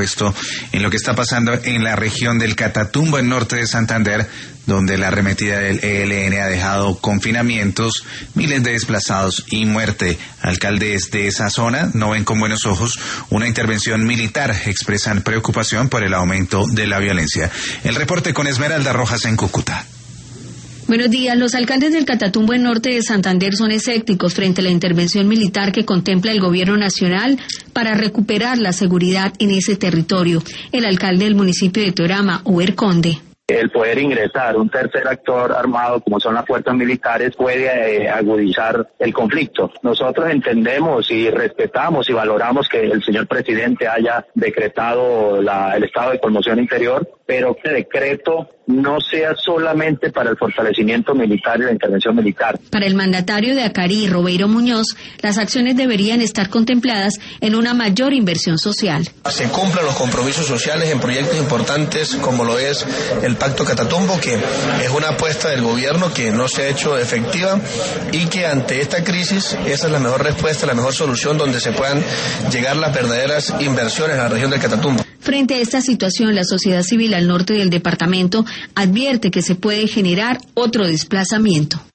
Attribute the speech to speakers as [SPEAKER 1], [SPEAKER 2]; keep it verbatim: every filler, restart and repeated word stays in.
[SPEAKER 1] puesto en lo que está pasando en la región del Catatumbo, en norte de Santander, donde la arremetida del E L N ha dejado confinamientos, miles de desplazados y muerte. Alcaldes de esa zona no ven con buenos ojos una intervención militar, expresan preocupación por el aumento de la violencia. El reporte con Esmeralda Rojas en Cúcuta.
[SPEAKER 2] Buenos días. Los alcaldes del Catatumbo en norte de Santander son escépticos frente a la intervención militar que contempla el gobierno nacional para recuperar la seguridad en ese territorio. El alcalde del municipio de Teorama, Uber Conde.
[SPEAKER 3] El poder ingresar un tercer actor armado como son las fuerzas militares puede eh, agudizar el conflicto. Nosotros entendemos y respetamos y valoramos que el señor presidente haya decretado la, el estado de conmoción interior, pero que decreto no sea solamente para el fortalecimiento militar y la intervención militar.
[SPEAKER 2] Para el mandatario de Acarí, Robeiro Muñoz, las acciones deberían estar contempladas en una mayor inversión social.
[SPEAKER 4] Se cumplan los compromisos sociales en proyectos importantes como lo es el Pacto Catatumbo, que es una apuesta del gobierno que no se ha hecho efectiva y que ante esta crisis esa es la mejor respuesta, la mejor solución donde se puedan llegar las verdaderas inversiones a la región del Catatumbo.
[SPEAKER 2] Frente a esta situación, la sociedad civil al norte del departamento advierte que se puede generar otro desplazamiento.